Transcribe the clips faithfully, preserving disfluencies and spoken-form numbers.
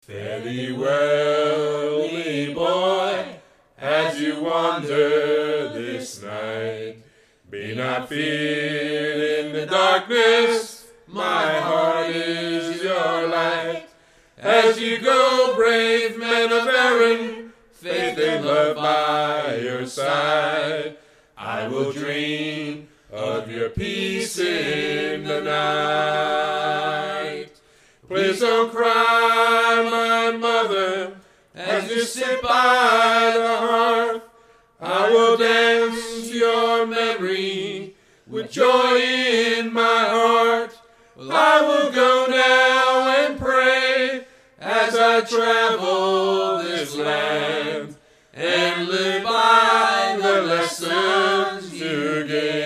Fare thee well, me boy, as you wander this night. Be not feared in the darkness, my heart is your light. As you go, brave men of Erin, faith and love by your side. I will dream of your peace in the night. Please don't cry, my mother, as you sit by the hearth. I will dance your memory with joy in my heart. I will go now and pray as I travel this land and live by the lessons you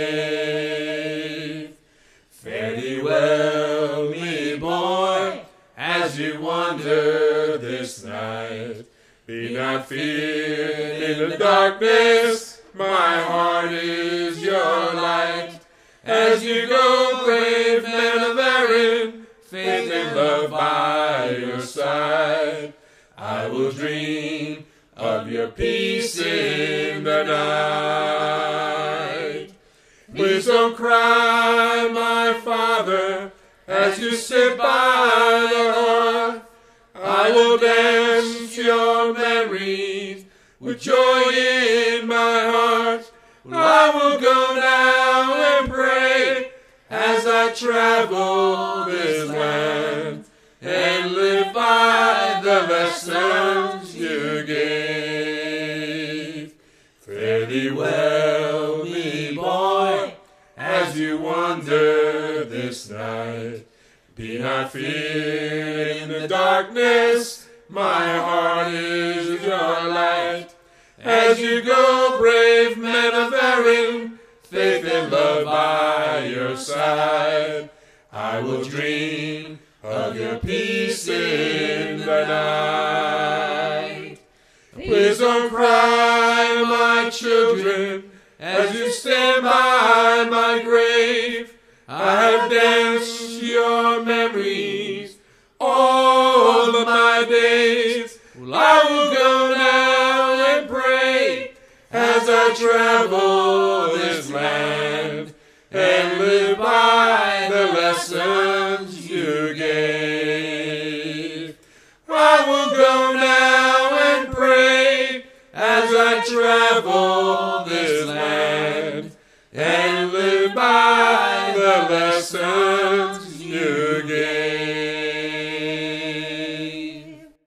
gave. Fare thee well, me boy, as you wander this night. Be not feared in the darkness, my heart is your light. As you go, brave men of Erin, faith and love by your side. I will dream of your peace in the night. Please don't cry, my father, as you sit by the hearth. I will dance your memories with joy in my heart. I will go now and pray as I travel this land and live by the lessons you gave. Fare thee well, me boy, as you wander this night. Be not feared in the darkness, my heart is your light. As you go, brave men of Erin, faith and love by your side. I will dream of your peace in the night. Please don't cry, my children, as you stand by my grave. I have danced your memories all of my days. Well, I will go now and pray as I travel this land and live by the lessons you gave. I will go now and pray as I travel this land and live by the lessons